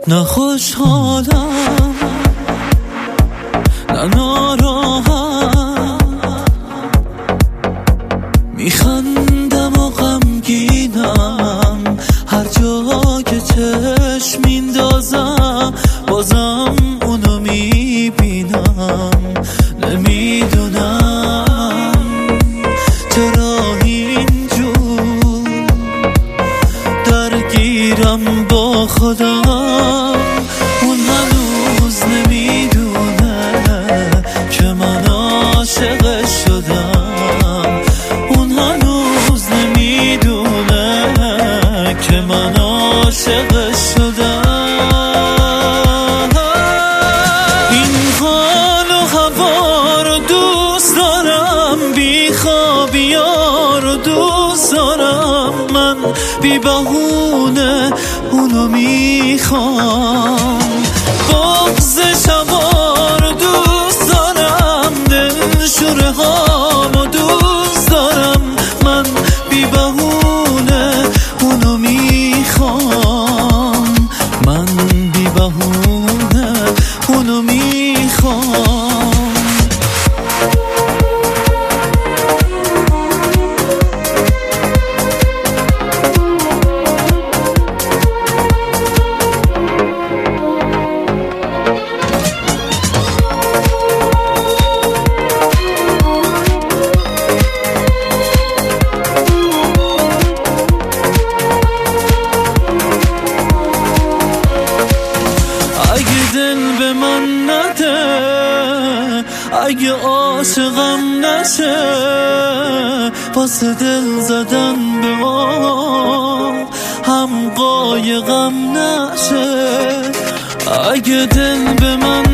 نه خوشحالم نه ناراحت، میخندم و غمگینم، هر جا که چشم میندازم بازم اونو میبینم. نمیدونم چرا اینجور درگیرم با خودم. اون هنوز نمیدونه که من عاشق شدم، اون هنوز نمیدونه که من عاشق شدم. این حال و هوا رو دوست دارم، بیخوابی‌ها رو دوست دارم، من بی بهونه اونو میخوام. بغض شبا رو دوست دارم، دلشوره هامو دوست دارم، من بی بهونه اونو میخوام، من بی بهونه اونو میخوام. اگه دل به من نده، اگه عاشقم نشه، واسه دل زدن به آب هم قایقم نشه. اگه دل به من